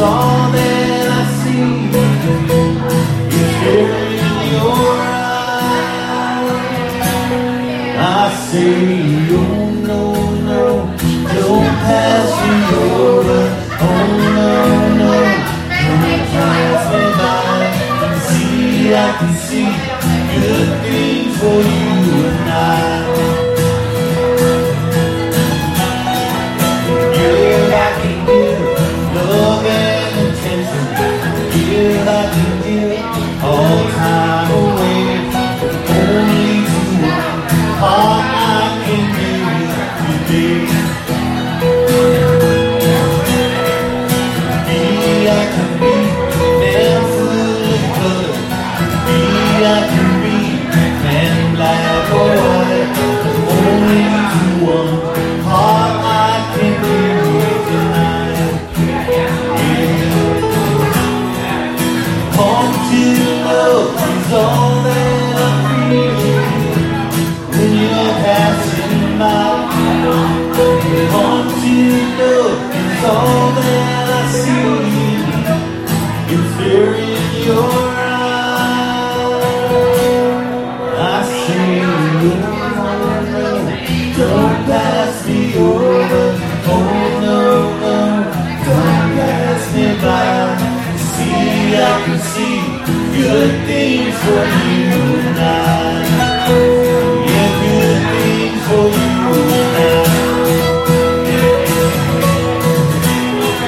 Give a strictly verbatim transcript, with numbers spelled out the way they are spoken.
all that I see. It's there in your eyes. I say, oh no, no, don't pass me over. Oh no, no, don't pass me by. See, I can see good things for you and I. Give, I can give love and attention. Give, I can give all time away. Only to one heart I can give you today. Be, I can be man full of color. Be, I can be man black or white. Only to one heart I can give you tonight. Yeah. Haunted love is all that I feel when you're passing by. Haunted love is all that I see. It's there in your eyes. I say, oh no, don't pass me over. Oh no, no, don't pass me by. See, I can see good things for you